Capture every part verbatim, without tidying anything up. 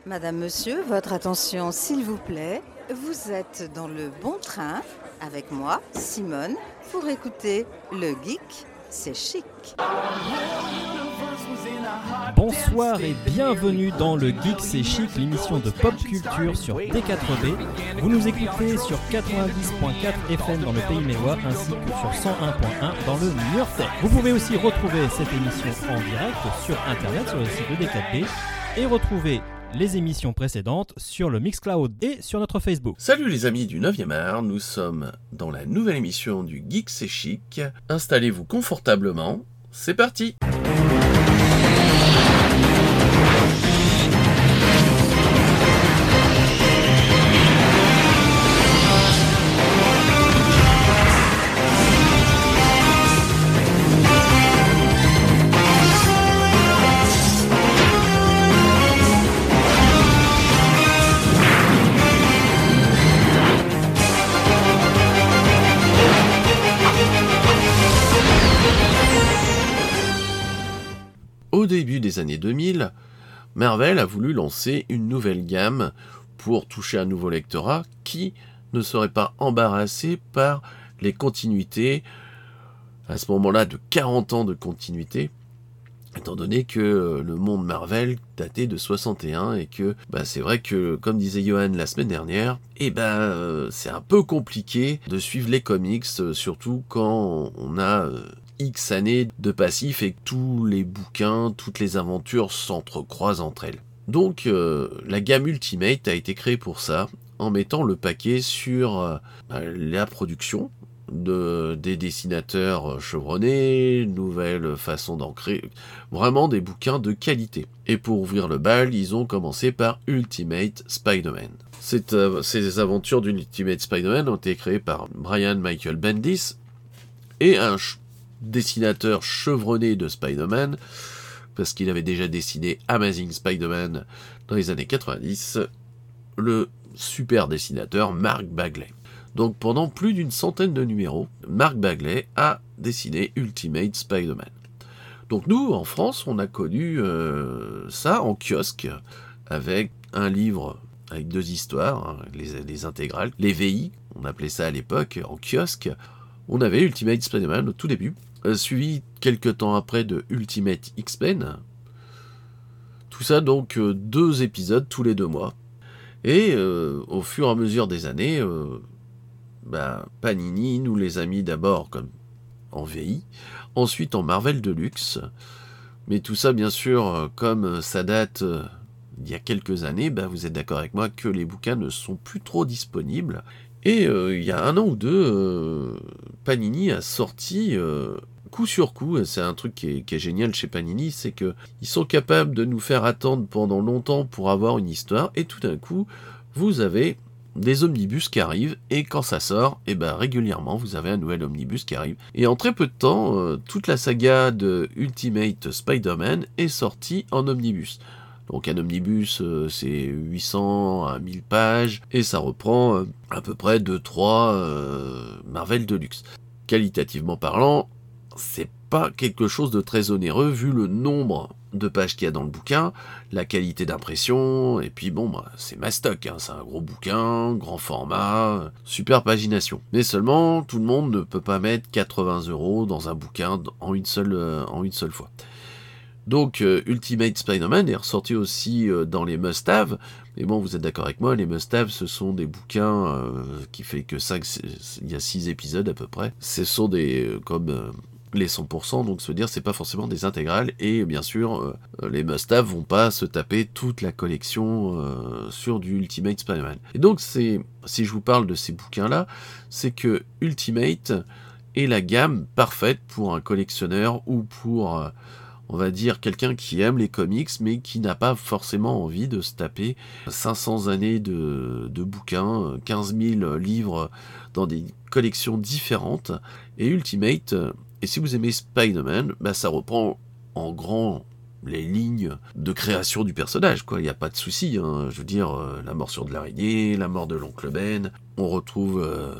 Madame, monsieur, votre attention s'il vous plaît. Vous êtes dans le bon train avec moi, Simone, pour écouter Le Geek, c'est chic. Bonsoir et bienvenue dans Le Geek c'est chic, l'émission de pop culture sur D quatre B. Vous nous écoutez sur quatre-vingt-dix point quatre F M dans le Pays Mélois ainsi que sur cent un point un dans le Niortais. Vous pouvez aussi retrouver cette émission en direct sur internet sur le site de D quatre B et retrouver les émissions précédentes sur le Mixcloud et sur notre Facebook. Salut les amis du neuvième art, nous sommes dans la nouvelle émission du Geek c'est chic. Installez-vous confortablement, c'est parti. Au début des années deux mille, Marvel a voulu lancer une nouvelle gamme pour toucher un nouveau lectorat qui ne serait pas embarrassé par les continuités, à ce moment-là de quarante ans de continuité, étant donné que le monde Marvel datait de soixante et un et que bah, c'est vrai que, comme disait Johan la semaine dernière, eh ben, euh, c'est un peu compliqué de suivre les comics, euh, surtout quand on a... Euh, X années de passif et que tous les bouquins, toutes les aventures s'entrecroisent entre elles. Donc euh, la gamme Ultimate a été créée pour ça, en mettant le paquet sur euh, la production de, des dessinateurs chevronnés, nouvelle façon d'ancrer, vraiment des bouquins de qualité. Et pour ouvrir le bal, ils ont commencé par Ultimate Spider-Man. Cette, euh, ces aventures d'Ultimate Spider-Man ont été créées par Brian Michael Bendis et un ch- dessinateur chevronné de Spider-Man, parce qu'il avait déjà dessiné Amazing Spider-Man dans les années quatre-vingt-dix, le super dessinateur Mark Bagley. Donc pendant plus d'une centaine de numéros, Mark Bagley a dessiné Ultimate Spider-Man. Donc nous, en France, on a connu euh, ça en kiosque, avec un livre avec deux histoires, hein, les, les intégrales, les V I, on appelait ça à l'époque, en kiosque. On avait Ultimate Spider-Man au tout début, euh, suivi quelques temps après de Ultimate X-Men. Tout ça donc euh, deux épisodes tous les deux mois. Et euh, au fur et à mesure des années, euh, bah, Panini nous les a mis d'abord comme en V I, ensuite en Marvel Deluxe. Mais tout ça bien sûr, comme ça date euh, d'il y a quelques années, bah, vous êtes d'accord avec moi que les bouquins ne sont plus trop disponibles. Et euh, il y a un an ou deux, euh, Panini a sorti euh, coup sur coup, c'est un truc qui est, qui est génial chez Panini, c'est qu'ils sont capables de nous faire attendre pendant longtemps pour avoir une histoire, et tout d'un coup, vous avez des omnibus qui arrivent, et quand ça sort, et ben régulièrement, vous avez un nouvel omnibus qui arrive. Et en très peu de temps, euh, toute la saga de Ultimate Spider-Man est sortie en omnibus. Donc un omnibus, euh, c'est huit cents à mille pages, et ça reprend euh, à peu près deux trois euh, Marvel Deluxe. Qualitativement parlant, c'est pas quelque chose de très onéreux, vu le nombre de pages qu'il y a dans le bouquin, la qualité d'impression, et puis bon, bah, c'est mastoc, hein, c'est un gros bouquin, grand format, super pagination. Mais seulement, tout le monde ne peut pas mettre quatre-vingts euros dans un bouquin en une seule, euh, en une seule fois. Donc euh, Ultimate Spider-Man est ressorti aussi euh, dans les must-have, mais bon, vous êtes d'accord avec moi, les must-have, ce sont des bouquins euh, qui fait que cinq, il y a six épisodes à peu près. Ce sont des, euh, comme euh, les cent pour cent, donc se dire, c'est pas forcément des intégrales, et bien sûr, euh, les must-have vont pas se taper toute la collection euh, sur du Ultimate Spider-Man. Et donc, c'est, si je vous parle de ces bouquins-là, c'est que Ultimate est la gamme parfaite pour un collectionneur ou pour... Euh, on va dire quelqu'un qui aime les comics, mais qui n'a pas forcément envie de se taper cinq cents années de, de bouquins, quinze mille livres dans des collections différentes. Et Ultimate, et si vous aimez Spider-Man, bah ça reprend en grand les lignes de création du personnage, quoi. Il n'y a pas de souci, hein. Je veux dire, euh, la morsure de l'araignée, la mort de l'oncle Ben, on retrouve... Euh,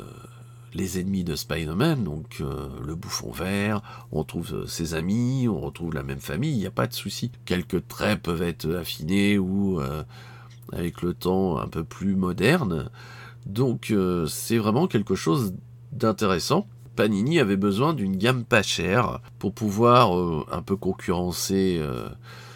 les ennemis de Spider-Man, donc euh, le bouffon vert, on retrouve euh, ses amis, on retrouve la même famille, il n'y a pas de souci. Quelques traits peuvent être affinés ou euh, avec le temps un peu plus moderne. Donc euh, c'est vraiment quelque chose d'intéressant. Panini avait besoin d'une gamme pas chère pour pouvoir euh, un peu concurrencer euh,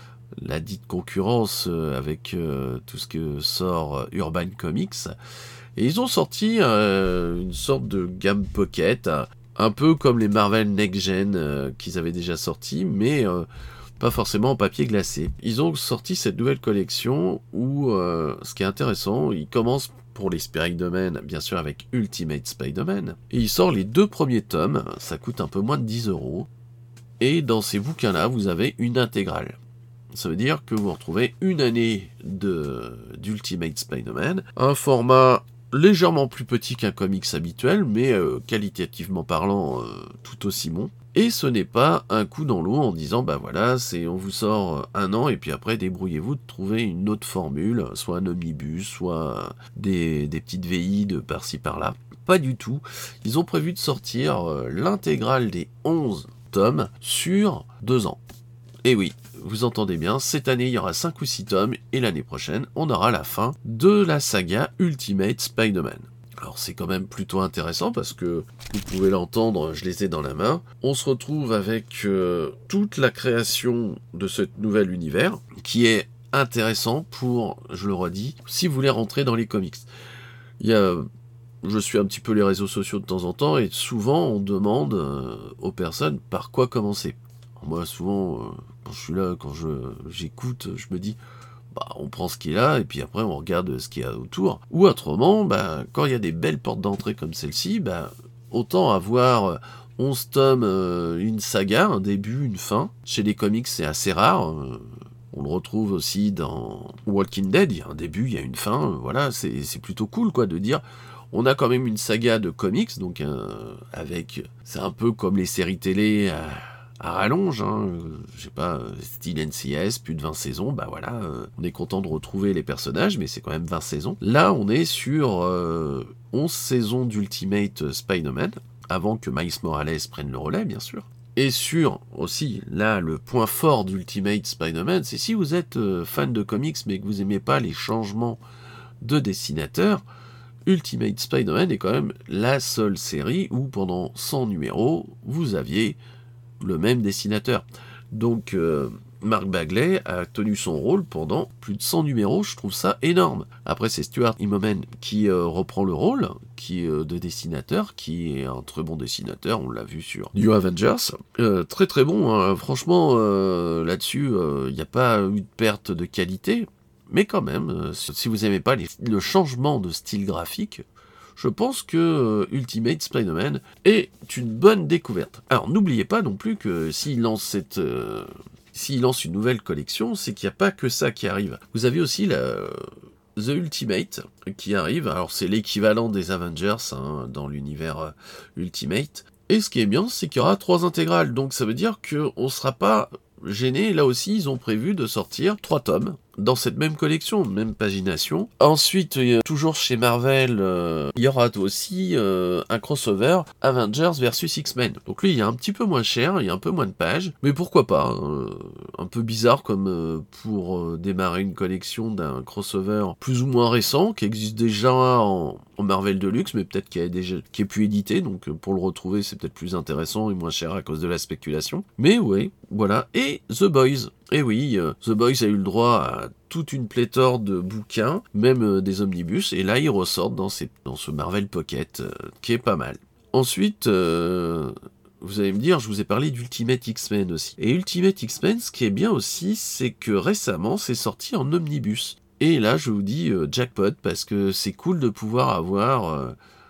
la dite concurrence euh, avec euh, tout ce que sort euh, Urban Comics. Et ils ont sorti euh, une sorte de gamme pocket, un peu comme les Marvel Next Gen euh, qu'ils avaient déjà sortis, mais euh, pas forcément en papier glacé. Ils ont sorti cette nouvelle collection où, euh, ce qui est intéressant, ils commencent pour les Spider-Man, bien sûr avec Ultimate Spider-Man, et ils sortent les deux premiers tomes, ça coûte un peu moins de dix euros, et dans ces bouquins-là, vous avez une intégrale. Ça veut dire que vous retrouvez une année de, d'Ultimate Spider-Man, un format légèrement plus petit qu'un comics habituel, mais euh, qualitativement parlant, euh, tout aussi bon. Et ce n'est pas un coup dans l'eau en disant, bah voilà, c'est on vous sort un an, et puis après, débrouillez-vous de trouver une autre formule, soit un omnibus, soit des, des petites V I de par-ci par-là. Pas du tout. Ils ont prévu de sortir euh, l'intégrale des onze tomes sur deux ans. Et oui, vous entendez bien, cette année, il y aura cinq ou six tomes, et l'année prochaine, on aura la fin de la saga Ultimate Spider-Man. Alors c'est quand même plutôt intéressant parce que, vous pouvez l'entendre, je les ai dans la main. On se retrouve avec euh, toute la création de ce nouvel univers, qui est intéressant pour, je le redis, si vous voulez rentrer dans les comics. Il y a... Je suis un petit peu les réseaux sociaux de temps en temps, et souvent on demande euh, aux personnes par quoi commencer. Alors moi souvent, euh, quand je suis là, quand je, j'écoute, je me dis... Bah, on prend ce qu'il y a, et puis après on regarde ce qu'il y a autour. Ou autrement, bah, quand il y a des belles portes d'entrée comme celle-ci, bah, autant avoir onze tomes, euh, une saga, un début, une fin. Chez les comics, c'est assez rare. Euh, on le retrouve aussi dans Walking Dead, il y a un début, il y a une fin. Euh, voilà, c'est, c'est plutôt cool quoi, de dire... On a quand même une saga de comics, donc euh, avec... C'est un peu comme les séries télé... Euh, à rallonge, hein, euh, je sais pas, style N C S, plus de vingt saisons, bah voilà, euh, on est content de retrouver les personnages, mais c'est quand même vingt saisons. Là, on est sur euh, onze saisons d'Ultimate Spider-Man, avant que Miles Morales prenne le relais, bien sûr. Et sur, aussi, là, le point fort d'Ultimate Spider-Man, c'est si vous êtes euh, fan de comics, mais que vous aimez pas les changements de dessinateurs, Ultimate Spider-Man est quand même la seule série où, pendant cent numéros, vous aviez le même dessinateur. Donc euh, Mark Bagley a tenu son rôle pendant plus de cent numéros, je trouve ça énorme. Après c'est Stuart Immonen qui euh, reprend le rôle qui euh, de dessinateur, qui est un très bon dessinateur, on l'a vu sur New Avengers. Euh, très très bon, hein. Franchement euh, là-dessus, il euh, n'y a pas eu de perte de qualité, mais quand même, euh, si vous n'aimez pas les, le changement de style graphique, je pense que euh, Ultimate Spider-Man est une bonne découverte. Alors n'oubliez pas non plus que s'il lance cette, euh, s'il lance une nouvelle collection, c'est qu'il n'y a pas que ça qui arrive. Vous avez aussi la euh, The Ultimate qui arrive. Alors c'est l'équivalent des Avengers hein, dans l'univers euh, Ultimate. Et ce qui est bien, c'est qu'il y aura trois intégrales. Donc ça veut dire qu'on ne sera pas gêné. Là aussi, ils ont prévu de sortir trois tomes dans cette même collection, même pagination. Ensuite, euh, toujours chez Marvel, euh, il y aura aussi euh, un crossover Avengers versus X-Men. Donc lui, il est un petit peu moins cher, il y a un peu moins de pages, mais pourquoi pas hein. Un peu bizarre comme euh, pour euh, démarrer une collection d'un crossover plus ou moins récent, qui existe déjà en, en Marvel Deluxe, mais peut-être qui est déjà qui est plus édité, donc euh, pour le retrouver, c'est peut-être plus intéressant et moins cher à cause de la spéculation. Mais ouais, voilà. Et The Boys. Et oui, euh, The Boys a eu le droit à toute une pléthore de bouquins, même euh, des omnibus, et là ils ressortent dans, ces, dans ce Marvel Pocket, euh, qui est pas mal. Ensuite, euh, vous allez me dire, je vous ai parlé d'Ultimate X-Men aussi. Et Ultimate X-Men, ce qui est bien aussi, c'est que récemment, c'est sorti en omnibus. Et là, je vous dis euh, jackpot, parce que c'est cool de pouvoir avoir... Euh,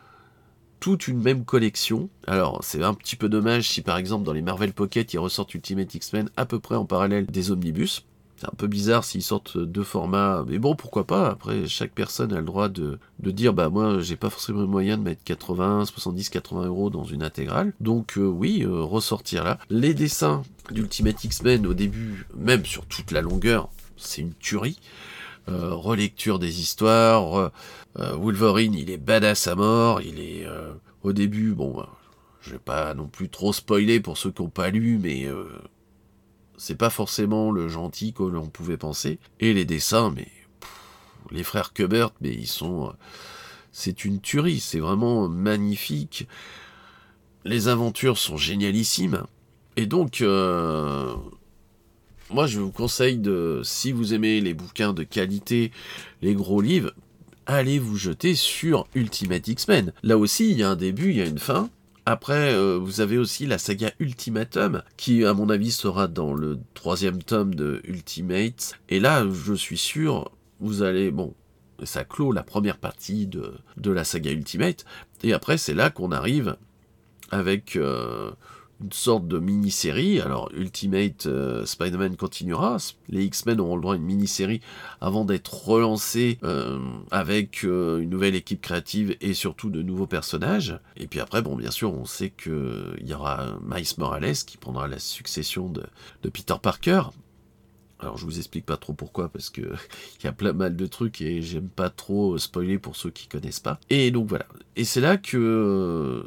toute une même collection. Alors, c'est un petit peu dommage si par exemple dans les Marvel Pocket, ils ressortent Ultimate X-Men à peu près en parallèle des omnibus. C'est un peu bizarre s'ils sortent deux formats, mais bon, pourquoi pas. Après, chaque personne a le droit de, de dire, bah moi, j'ai pas forcément le moyen de mettre quatre-vingts, soixante-dix, quatre-vingts euros dans une intégrale. Donc euh, oui, euh, ressortir là. Les dessins d'Ultimate X-Men au début, même sur toute la longueur, c'est une tuerie. Euh, relecture des histoires, euh, euh, Wolverine il est badass à mort, il est euh, au début, bon bah, je vais pas non plus trop spoiler pour ceux qui n'ont pas lu, mais euh, c'est pas forcément le gentil que l'on pouvait penser, et les dessins, mais pff, les frères Kubert, mais ils sont... C'est une tuerie, c'est vraiment magnifique. Les aventures sont génialissimes. Et donc, euh, moi je vous conseille de, si vous aimez les bouquins de qualité, les gros livres, allez vous jeter sur Ultimate X-Men. Là aussi, il y a un début, il y a une fin. Après, euh, vous avez aussi la saga Ultimatum, qui à mon avis sera dans le troisième tome de Ultimate. Et là, je suis sûr, vous allez... Bon, ça clôt la première partie de, de la saga Ultimate. Et après, c'est là qu'on arrive avec... Euh, une sorte de mini-série. Alors, Ultimate euh, Spider-Man continuera. Les X-Men auront le droit à une mini-série avant d'être relancés euh, avec euh, une nouvelle équipe créative et surtout de nouveaux personnages. Et puis après, bon, bien sûr, on sait qu'il y aura Miles Morales qui prendra la succession de, de Peter Parker. Alors, je vous explique pas trop pourquoi, parce que il y a plein mal de trucs et j'aime pas trop spoiler pour ceux qui connaissent pas. Et donc, voilà. Et c'est là que...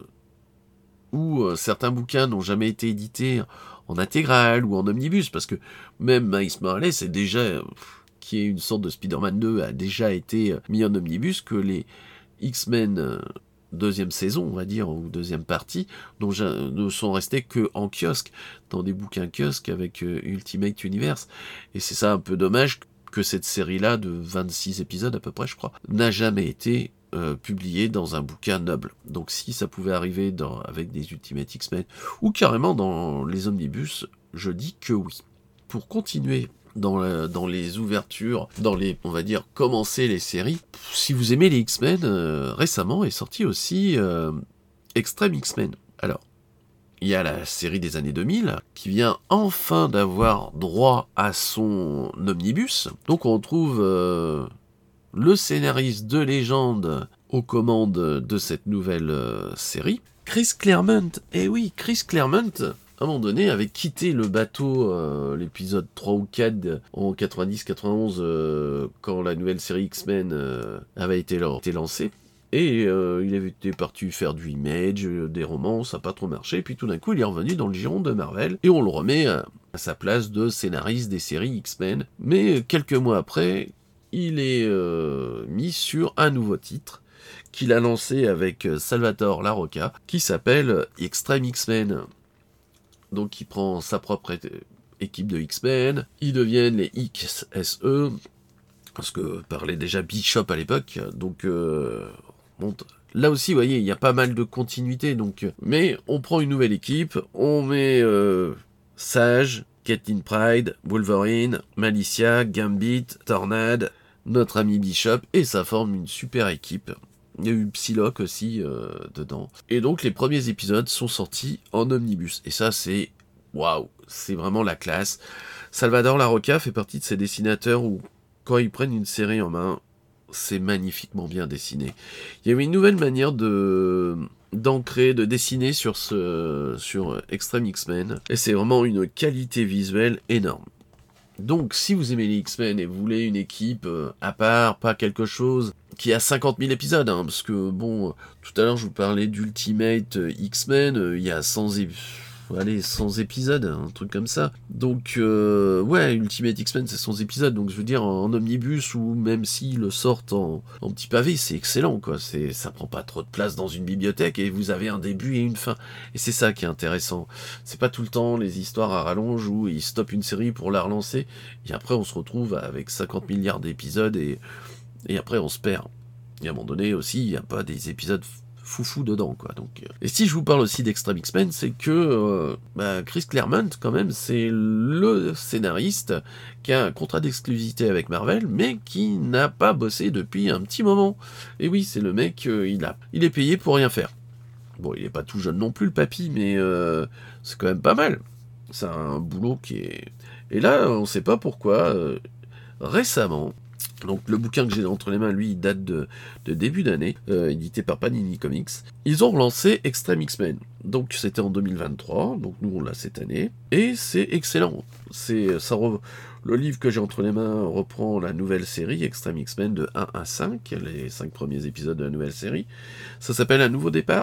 où euh, certains bouquins n'ont jamais été édités en intégrale ou en omnibus, parce que même Miles Morales est déjà, euh, qui est une sorte de Spider-Man deux, a déjà été euh, mis en omnibus, que les X-Men euh, deuxième saison, on va dire, ou deuxième partie, dont je, ne sont restés que en kiosque, dans des bouquins kiosques avec euh, Ultimate Universe. Et c'est ça un peu dommage que cette série-là, de vingt-six épisodes à peu près, je crois, n'a jamais été Euh, publié dans un bouquin noble. Donc si ça pouvait arriver dans, avec des Ultimate X-Men, ou carrément dans les omnibus, je dis que oui. Pour continuer dans, la, dans les ouvertures, dans les, on va dire, commencer les séries, si vous aimez les X-Men, euh, récemment est sorti aussi euh, Extreme X-Men. Alors, il y a la série des années deux mille, qui vient enfin d'avoir droit à son omnibus. Donc on retrouve... Euh, le scénariste de légende aux commandes de cette nouvelle euh, série, Chris Claremont. Eh oui, Chris Claremont, à un moment donné, avait quitté le bateau, euh, l'épisode trois ou quatre, en quatre-vingt-dix quatre-vingt-onze, euh, quand la nouvelle série X-Men euh, avait été, été lancée. Et euh, il avait été parti faire du Image, euh, des romans, ça n'a pas trop marché. Puis tout d'un coup, il est revenu dans le giron de Marvel, et on le remet à, à sa place de scénariste des séries X-Men. Mais quelques mois après... il est euh, mis sur un nouveau titre qu'il a lancé avec Salvatore Larroca, qui s'appelle Extreme X-Men. Donc il prend sa propre é- équipe de X-Men, ils deviennent les X S E, parce que parlait déjà Bishop à l'époque, donc euh, bon, là aussi, vous voyez, il y a pas mal de continuité, donc, mais on prend une nouvelle équipe, on met euh, Sage, Caitlin Pride, Wolverine, Malicia, Gambit, Tornade, notre ami Bishop, et ça forme une super équipe. Il y a eu Psylocke aussi euh, dedans. Et donc les premiers épisodes sont sortis en omnibus. Et ça c'est... waouh, c'est vraiment la classe. Salvatore Larroca fait partie de ces dessinateurs où, quand ils prennent une série en main, c'est magnifiquement bien dessiné. Il y a eu une nouvelle manière de... d'ancrer, de dessiner sur ce sur Extreme X-Men, et c'est vraiment une qualité visuelle énorme. Donc si vous aimez les X-Men et vous voulez une équipe euh, à part, pas quelque chose qui a cinquante mille épisodes, hein, parce que bon, tout à l'heure je vous parlais d'Ultimate X-Men, euh, il y a cent épisodes, allez, cent épisodes, un truc comme ça. Donc, euh, ouais, Ultimate X-Men, c'est cent épisodes. Donc, je veux dire, en omnibus, ou même s'ils le sortent en, en petit pavé, c'est excellent, quoi. C'est, ça prend pas trop de place dans une bibliothèque, et vous avez un début et une fin. Et c'est ça qui est intéressant. C'est pas tout le temps les histoires à rallonge où ils stoppent une série pour la relancer, et après, on se retrouve avec cinquante milliards d'épisodes, et, et après, on se perd. Et à un moment donné, aussi, il n'y a pas des épisodes foufou dedans, quoi. Donc, euh... et si je vous parle aussi d'Extreme X-Men, c'est que euh, bah, Chris Claremont, quand même, c'est le scénariste qui a un contrat d'exclusivité avec Marvel, mais qui n'a pas bossé depuis un petit moment. Et oui, c'est le mec, euh, il a, il est payé pour rien faire. Bon, il est pas tout jeune non plus, le papy, mais euh, c'est quand même pas mal. C'est un boulot qui est... Et là, on sait pas pourquoi, euh, récemment... Donc le bouquin que j'ai entre les mains, lui, il date de, de début d'année, euh, édité par Panini Comics. Ils ont relancé Extreme X-Men. Donc c'était en deux mille vingt-trois, donc nous on l'a cette année. Et c'est excellent. C'est, ça re... Le livre que j'ai entre les mains reprend la nouvelle série Extreme X-Men de un à cinq, les cinq premiers épisodes de la nouvelle série. Ça s'appelle Un nouveau départ.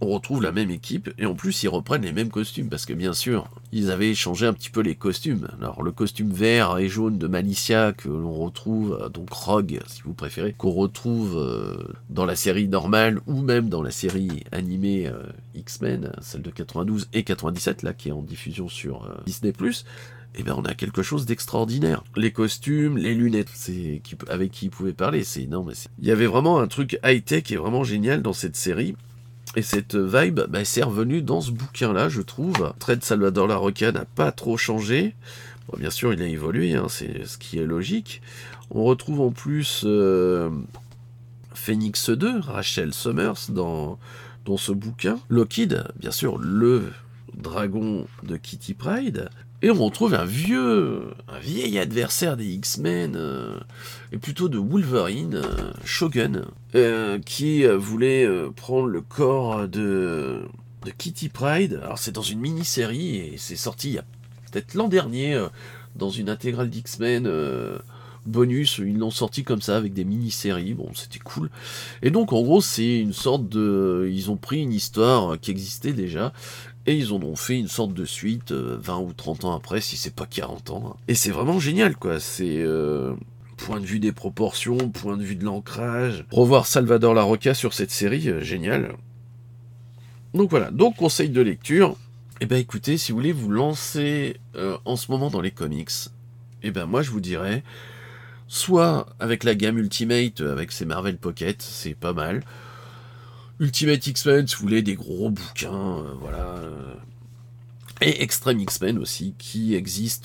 on retrouve la même équipe, et en plus ils reprennent les mêmes costumes, parce que bien sûr, ils avaient changé un petit peu les costumes. Alors le costume vert et jaune de Malicia, que l'on retrouve, donc Rogue, si vous préférez, qu'on retrouve euh, dans la série normale, ou même dans la série animée euh, X-Men, celle de quatre-vingt-douze et quatre-vingt-dix-sept, là, qui est en diffusion sur euh, Disney plus, eh ben on a quelque chose d'extraordinaire. Les costumes, les lunettes, c'est qui, avec qui ils pouvaient parler, c'est énorme. C'est... Il y avait vraiment un truc high-tech et vraiment génial dans cette série. Et cette vibe, bah, c'est revenu dans ce bouquin-là, je trouve. Le trait de Salvador Larroca n'a pas trop changé. Bon, bien sûr, il a évolué, hein, c'est ce qui est logique. On retrouve en plus euh, Phoenix deux, Rachel Summers, dans, dans ce bouquin. Lockheed, bien sûr, le dragon de Kitty Pryde. Et on retrouve un vieux, un vieil adversaire des X-Men, euh, et plutôt de Wolverine, euh, Shogun, euh, qui euh, voulait euh, prendre le corps de, de Kitty Pryde. Alors c'est dans une mini-série, et c'est sorti il y a peut-être l'an dernier, euh, dans une intégrale d'X-Men euh, bonus, ils l'ont sorti comme ça, avec des mini-séries, bon c'était cool. Et donc en gros c'est une sorte de... Ils ont pris une histoire qui existait déjà, et ils en ont fait une sorte de suite, euh, vingt ou trente ans après, si c'est pas quarante ans. Hein. Et c'est vraiment génial, quoi. C'est euh, point de vue des proportions, point de vue de l'ancrage. Revoir Salvador Larroca sur cette série, euh, génial. Donc voilà, donc conseil de lecture. Eh ben écoutez, si vous voulez vous lancer euh, en ce moment dans les comics, eh ben moi je vous dirais, soit avec la gamme Ultimate, avec ses Marvel Pocket, c'est pas mal. Ultimate X-Men, si vous voulez, des gros bouquins, euh, voilà. Euh, et Extreme X-Men aussi, qui existe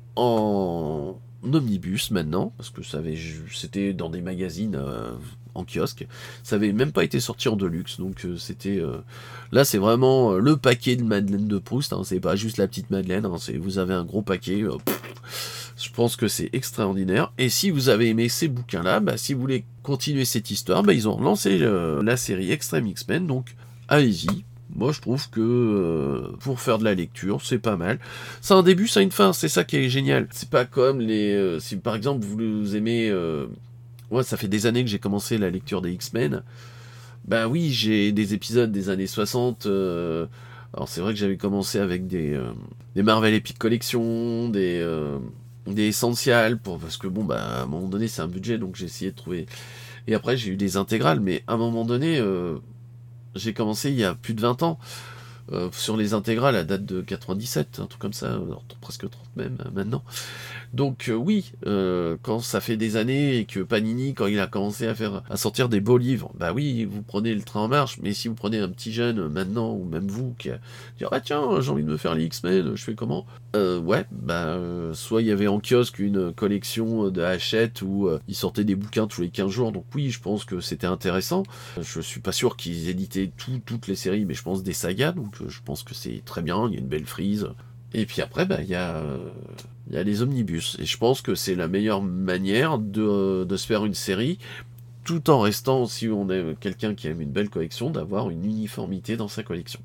en omnibus maintenant, parce que ça avait, c'était dans des magazines euh, en kiosque. Ça avait même pas été sorti en deluxe, donc euh, c'était... Euh, là, c'est vraiment euh, le paquet de Madeleine de Proust, hein, c'est pas juste la petite Madeleine, hein, c'est, vous avez un gros paquet... Euh, Je pense que c'est extraordinaire. Et si vous avez aimé ces bouquins-là, bah, si vous voulez continuer cette histoire, bah, ils ont lancé euh, la série Extreme X-Men, donc allez-y. Moi, je trouve que euh, pour faire de la lecture, c'est pas mal. C'est un début, c'est une fin, c'est ça qui est génial. C'est pas comme les... Euh, si par exemple, vous, vous aimez... Euh, moi, ça fait des années que j'ai commencé la lecture des X-Men. Bah oui, j'ai des épisodes des années soixante... Euh, alors c'est vrai que j'avais commencé avec des, euh, des Marvel Epic Collection, des... Euh, des essentials, pour, parce que bon, bah, à un moment donné, c'est un budget, donc j'ai essayé de trouver. Et après, j'ai eu des intégrales, mais à un moment donné, euh, j'ai commencé il y a plus de vingt ans, euh, sur les intégrales à date de quatre-vingt-dix-sept, un truc comme ça, alors, presque trente même, euh, maintenant. Donc, euh, oui, euh, quand ça fait des années et que Panini, quand il a commencé à faire, à sortir des beaux livres, bah oui, vous prenez le train en marche, mais si vous prenez un petit jeune, euh, maintenant, ou même vous, qui a dit, ah tiens, j'ai envie de me faire les X-Men, je fais comment? Euh, ouais, bah, euh, soit il y avait en kiosque une collection de Hachette où euh, ils sortaient des bouquins tous les quinze jours, donc oui, je pense que c'était intéressant. Je suis pas sûr qu'ils éditaient tout, toutes les séries, mais je pense des sagas, donc euh, je pense que c'est très bien, il y a une belle frise. Et puis après, bah, il y a, euh, il y a les omnibus, et je pense que c'est la meilleure manière de, de se faire une série, tout en restant, si on est quelqu'un qui aime une belle collection, d'avoir une uniformité dans sa collection.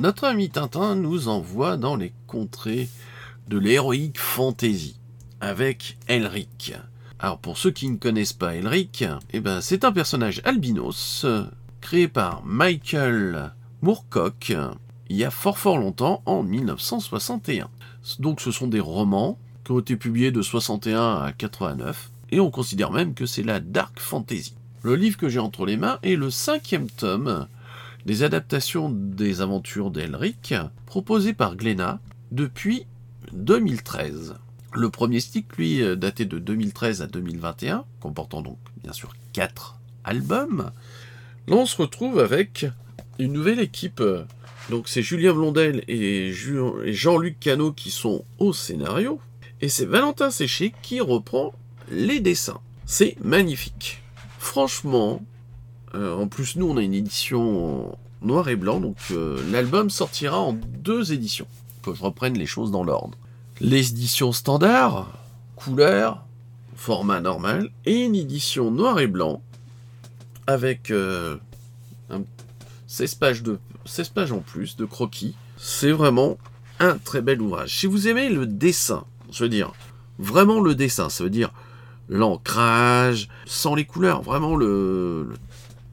notre ami Tintin nous envoie dans les contrées de l'heroic fantasy avec Elric. Alors pour ceux qui ne connaissent pas Elric, eh ben c'est un personnage albinos euh, créé par Michael Moorcock il y a fort fort longtemps, en mille neuf cent soixante et un. Donc ce sont des romans qui ont été publiés de soixante et un à quatre-vingt-neuf, et on considère même que c'est la dark fantasy. Le livre que j'ai entre les mains est le cinquième tome des adaptations des aventures d'Elric, proposées par Glénat depuis deux mille treize. Le premier cycle, lui, daté de deux mille treize à deux mille vingt et un, comportant donc bien sûr quatre albums. Là, on se retrouve avec une nouvelle équipe. Donc c'est Julien Blondel et Jean-Luc Cano qui sont au scénario, et c'est Valentin Séché qui reprend les dessins. C'est magnifique. Franchement, euh, en plus nous on a une édition en noir et blanc, donc euh, l'album sortira en deux éditions. Que je reprenne les choses dans l'ordre. Les éditions standard, couleur, format normal, et une édition noir et blanc avec euh, un, seize pages de seize pages en plus de croquis. C'est vraiment un très bel ouvrage. Si vous aimez le dessin, je veux dire, vraiment le dessin, ça veut dire l'ancrage, sans les couleurs, vraiment le, le,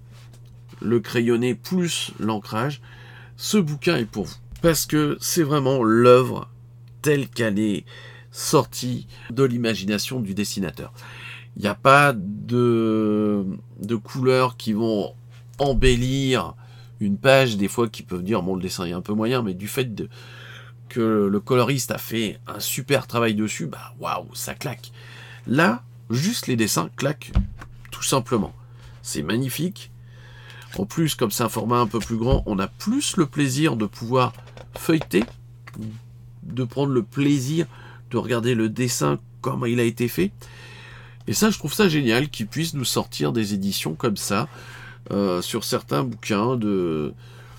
le crayonné plus l'ancrage, ce bouquin est pour vous. Parce que c'est vraiment l'œuvre telle qu'elle est sortie de l'imagination du dessinateur. Il n'y a pas de, de couleurs qui vont embellir une page, des fois, qui peuvent dire, bon, le dessin est un peu moyen, mais du fait de, que le coloriste a fait un super travail dessus, bah, waouh, ça claque. Là, juste les dessins claquent, tout simplement. C'est magnifique. En plus, comme c'est un format un peu plus grand, on a plus le plaisir de pouvoir feuilleter, de prendre le plaisir de regarder le dessin, comment il a été fait. Et ça, je trouve ça génial qu'ils puissent nous sortir des éditions comme ça, Euh, sur certains bouquins de...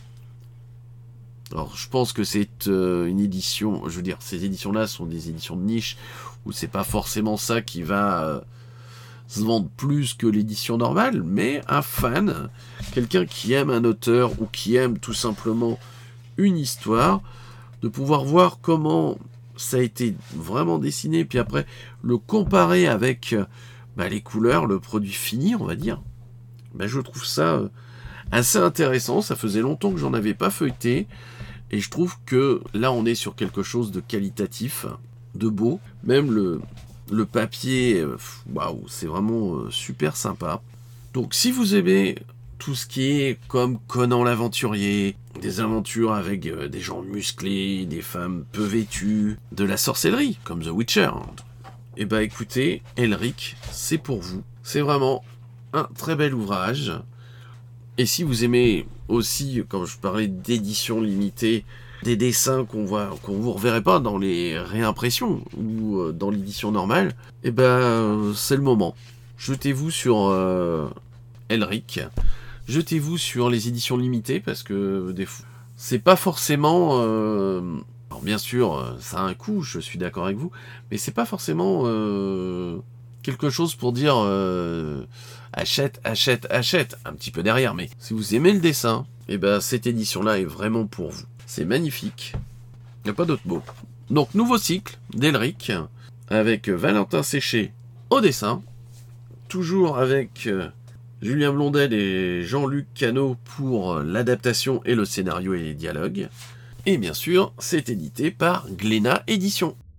Alors je pense que c'est euh, une édition, je veux dire, ces éditions-là sont des éditions de niche, où c'est pas forcément ça qui va euh, se vendre plus que l'édition normale, mais un fan, quelqu'un qui aime un auteur, ou qui aime tout simplement une histoire, de pouvoir voir comment ça a été vraiment dessiné, puis après le comparer avec bah, les couleurs, le produit fini, on va dire. Ben, je trouve ça assez intéressant. Ça faisait longtemps que j'en avais pas feuilleté, et je trouve que là on est sur quelque chose de qualitatif, de beau. Même le, le papier, waouh, c'est vraiment super sympa. Donc si vous aimez tout ce qui est comme Conan l'aventurier, des aventures avec des gens musclés, des femmes peu vêtues, de la sorcellerie comme The Witcher, et ben écoutez, Elric, c'est pour vous. C'est vraiment un très bel ouvrage. Et si vous aimez aussi, comme je parlais d'édition limitée, des dessins qu'on voit, qu'on vous reverrait pas dans les réimpressions ou dans l'édition normale, et ben c'est le moment. Jetez-vous sur euh, Elric, jetez-vous sur les éditions limitées, parce que des fois, c'est pas forcément euh, alors bien sûr ça a un coût, je suis d'accord avec vous, mais c'est pas forcément euh, quelque chose pour dire euh, achète, achète, achète, un petit peu derrière. Mais si vous aimez le dessin, et ben cette édition-là est vraiment pour vous. C'est magnifique. Il n'y a pas d'autre mot. Donc, nouveau cycle d'Elric, avec Valentin Séché au dessin, toujours avec euh, Julien Blondel et Jean-Luc Cano pour l'adaptation et le scénario et les dialogues. Et bien sûr, c'est édité par Glénat Éditions.